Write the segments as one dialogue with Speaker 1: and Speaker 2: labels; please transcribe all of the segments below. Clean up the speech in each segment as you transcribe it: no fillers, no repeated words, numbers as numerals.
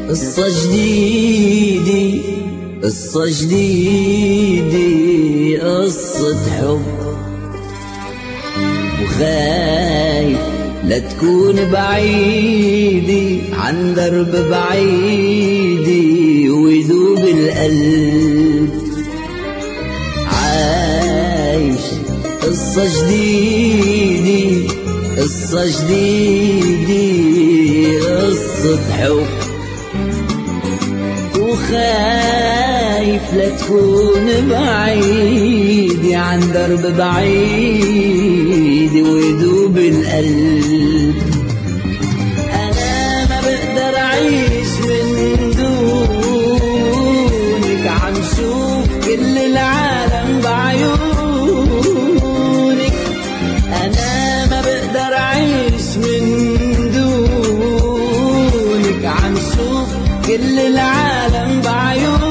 Speaker 1: قصة جديدة قصة جديدة قصة حب، وخايف لا تكون بعيدة عن درب بعيدة ويذوب القلب. عايش قصة جديدة قصة جديدة قصة حب، وخايف لا تكون بعيدة عن درب بعيد ويذوب القلب. أنا ما بقدر أعيش من دونك، عم شوف كل العالم بعيونك. أنا ما بقدر أعيش من دونك، عم شوف كل العالم بعيونك.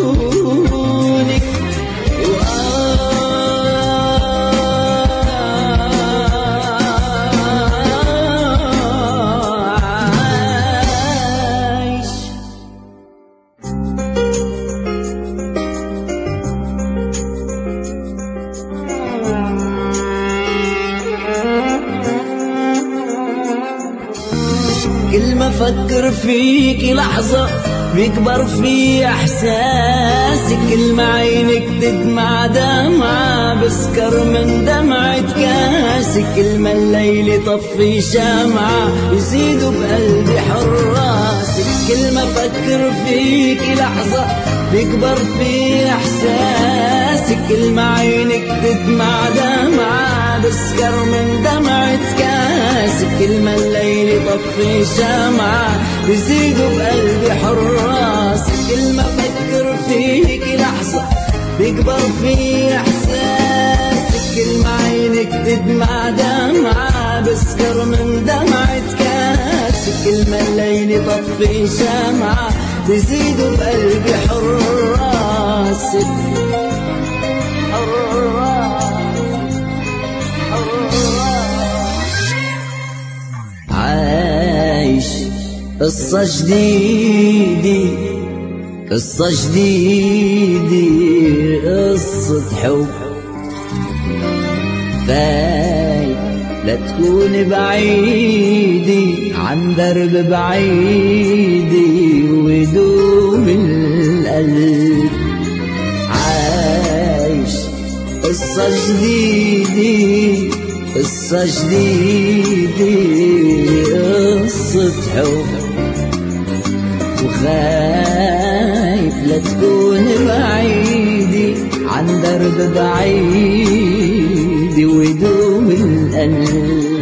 Speaker 1: كل ما افكر فيكي لحظة بيكبر في احساسي، كل ما عينك تدمع دمعة بسكر من دمعة كاسي، كل ما الليل يطفي شمعة يزيدوا بقلبي حراسي. كل ما افكر فيكي لحظة بيكبر في احساسي، كل ما عينك تدمع دمعة بسكر من دمعة كاسي، كل ما الليل يطفي شمعة بيزيدوا بقلبي حراسي. كل ما افكر فيكي لحظة بيكبر في احساسي، كل ما عينك تدمع دمعة بسكر من دمعة كاسي، كل ما الليل يطفي شمعة بيزيدوا بقلبي حراسي. عايش قصة جديدة قصة جديدة قصة حب، خايف لا تكون بعيدة عن درب بعيدة ويدوب القلب. عايش قصة جديدة قصة جديدة قصة حب، وخايف لا تكون بعيدة عن درب بعيد ويدوم القلب.